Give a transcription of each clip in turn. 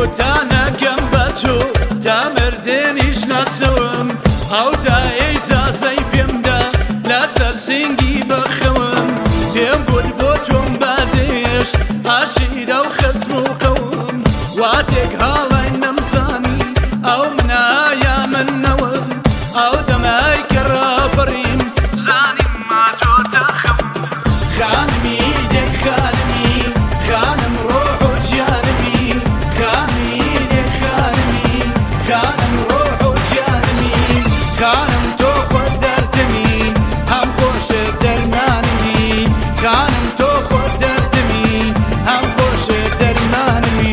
تانەکەم بەچۆ تا مردێنیش ناسەوم ئەو تا ئیجازەی پێمدا لەسەر سینگی بەخەوم پێم بوت بۆ تۆم بادێش عاشیرە و خەزم و قەوم واتێک هاڵای نەمزانی ئەو منایە منەوەم ئەو دەمای کە ڕابڕیم زانیم ماتۆ تەخەم خانمی دێک خانمی خانم ڕۆح و گیانمی خانمی دێک خانمی خانم ڕۆح و گیانمی خانم تۆ خۆت دەردمی هەم خۆشە دەرمانمی خانم تۆ خۆت دەردمی هەم خۆشە دەرمانمی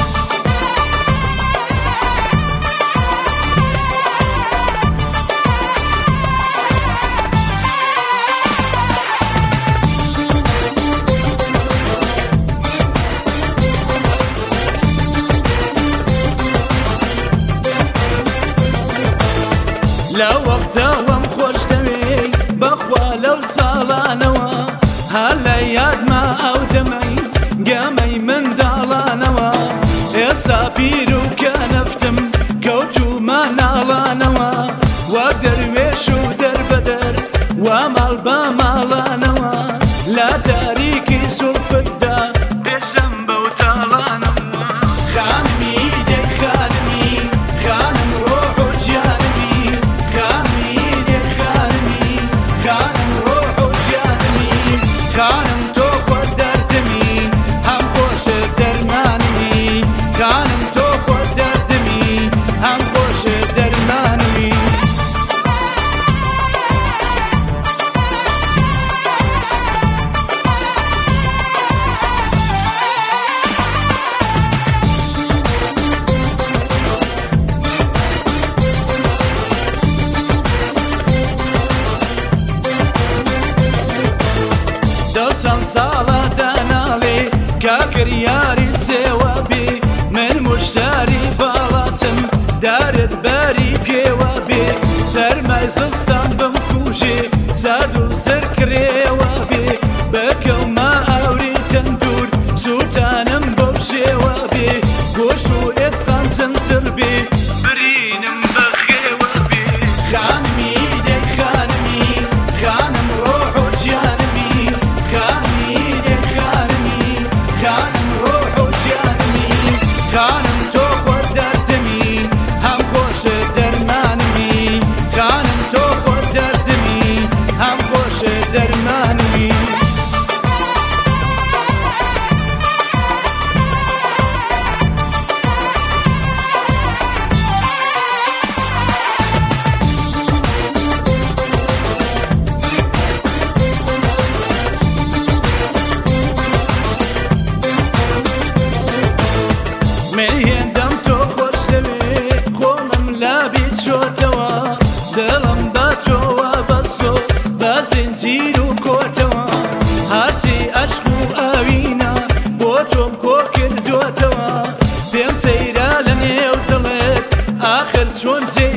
لە وەختەوەم خۆش دەوێ بەخوا لەو ساڵانەوە هەر لە یادما ئەو دەمەی گەمەی منداڵانەوە ئێستا پیر و کەنەفتم کەوتومە ناڵانەوە وە دەروێش و دەربەدەر وە ماڵ بە ماڵانەوە لە تاریکی زولفتدا دێشەم بەو تاڵانەوە خانمی دێک خانمی خانم ڕۆح و گیانمی خانم تۆ خۆت دەردمی هەم خۆشە دەرمانمی خانم تۆ خۆت دەردمی هەم خۆشە دەرمانمی چەند ساڵە دەناڵێ کاکریاری سێوە بێ من موشتاری باڵاتم دارت بەری پێوە بێ سەرمای زستان بمکوژێ زاد و زرکرێوە بێ بەکەومە ئاوری تەندور سووتانم بەو شێوە بێ گۆش و ئێسقان چەندتر بێ برینم بەخێوە بێ خانمی دێک خانمی خانم ڕۆح و گیانمی خانمی دێک خانمی خانم ڕۆح و گیانمی خانم تۆ خۆت دەردمی هەم خۆشە دەرمانمی خانم تۆ خۆت دەردمی هەم خۆشە دەرمانمی مهێندەم تۆ خۆش دەوێ خۆمم لابی چۆتەوە دڵم بە تۆوە بەستۆ بە زنجیر و کۆتەوە هەرچی عەشق و ئاوینە بۆ تۆم کۆ کردووەتەوە پێم سەیرە لە نێو دڵێت ئاخر چۆن جێ